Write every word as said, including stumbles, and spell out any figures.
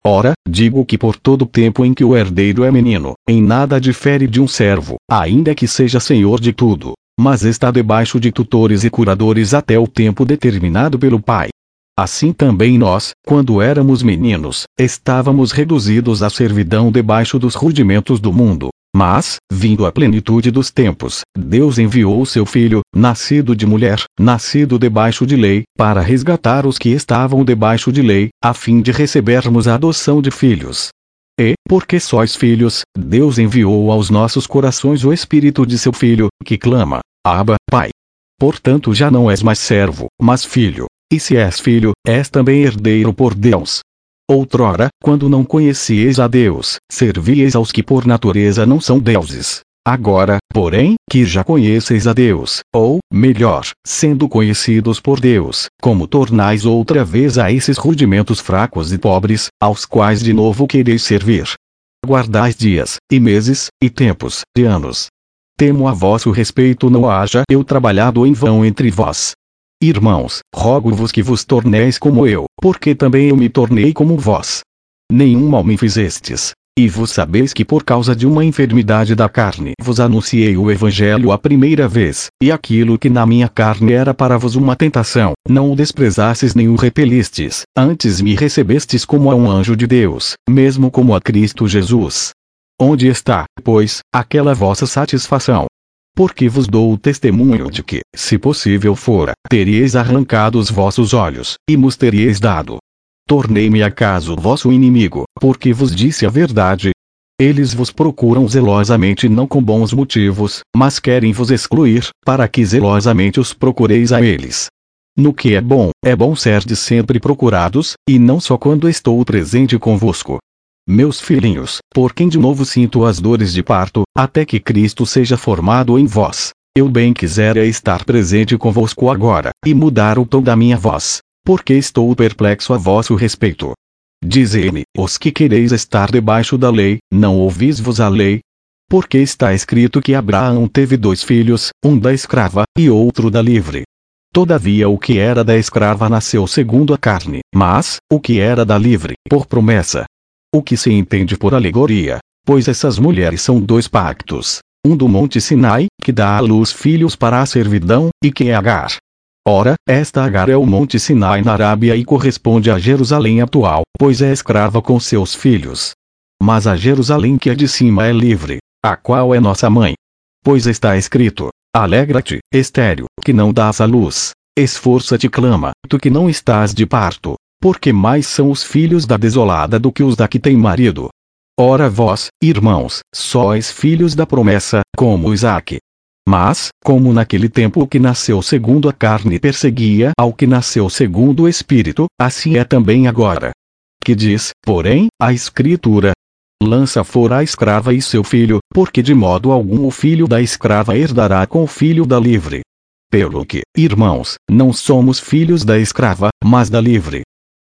Ora, digo que por todo o tempo em que o herdeiro é menino, em nada difere de um servo, ainda que seja senhor de tudo, mas está debaixo de tutores e curadores até o tempo determinado pelo Pai. Assim também nós, quando éramos meninos, estávamos reduzidos à servidão debaixo dos rudimentos do mundo. Mas, vindo a plenitude dos tempos, Deus enviou o seu Filho, nascido de mulher, nascido debaixo de lei, para resgatar os que estavam debaixo de lei, a fim de recebermos a adoção de filhos. E, porque sois filhos, Deus enviou aos nossos corações o Espírito de seu Filho, que clama: Abba, Pai. Portanto já não és mais servo, mas filho. E se és filho, és também herdeiro por Deus. Outrora, quando não conhecieis a Deus, servíeis aos que por natureza não são deuses. Agora, porém, que já conheceis a Deus, ou, melhor, sendo conhecidos por Deus, como tornais outra vez a esses rudimentos fracos e pobres, aos quais de novo quereis servir. Guardais dias, e meses, e tempos, e anos. Temo a vosso respeito não haja eu trabalhado em vão entre vós. Irmãos, rogo-vos que vos torneis como eu, porque também eu me tornei como vós. Nenhum mal me fizestes. E vos sabeis que por causa de uma enfermidade da carne vos anunciei o Evangelho a primeira vez, e aquilo que na minha carne era para vos uma tentação, não o desprezastes nem o repelistes, antes me recebestes como a um anjo de Deus, mesmo como a Cristo Jesus. Onde está, pois, aquela vossa satisfação? Porque vos dou o testemunho de que, se possível fora, teríeis arrancado os vossos olhos, e mos teríeis dado. Tornei-me acaso vosso inimigo, porque vos disse a verdade? Eles vos procuram zelosamente não com bons motivos, mas querem vos excluir, para que zelosamente os procureis a eles. No que é bom, é bom serdes sempre procurados, e não só quando estou presente convosco. Meus filhinhos, por quem de novo sinto as dores de parto, até que Cristo seja formado em vós, eu bem quisera estar presente convosco agora, e mudar o tom da minha voz, porque estou perplexo a vosso respeito. Dizei-me, os que quereis estar debaixo da lei, não ouvis-vos a lei? Porque está escrito que Abraão teve dois filhos, um da escrava, e outro da livre. Todavia o que era da escrava nasceu segundo a carne, mas, o que era da livre, por promessa. O que se entende por alegoria, pois essas mulheres são dois pactos, um do monte Sinai, que dá à luz filhos para a servidão, e que é Agar. Ora, esta Agar é o monte Sinai na Arábia e corresponde a Jerusalém atual, pois é escrava com seus filhos. Mas a Jerusalém que é de cima é livre, a qual é nossa mãe. Pois está escrito: alegra-te, estéril, que não dás à luz, esforça-te, clama, tu que não estás de parto. Porque mais são os filhos da desolada do que os da que tem marido. Ora vós, irmãos, sois filhos da promessa, como Isaque. Mas, como naquele tempo o que nasceu segundo a carne perseguia ao que nasceu segundo o Espírito, assim é também agora. Que diz, porém, a Escritura: lança fora a escrava e seu filho, porque de modo algum o filho da escrava herdará com o filho da livre. Pelo que, irmãos, não somos filhos da escrava, mas da livre.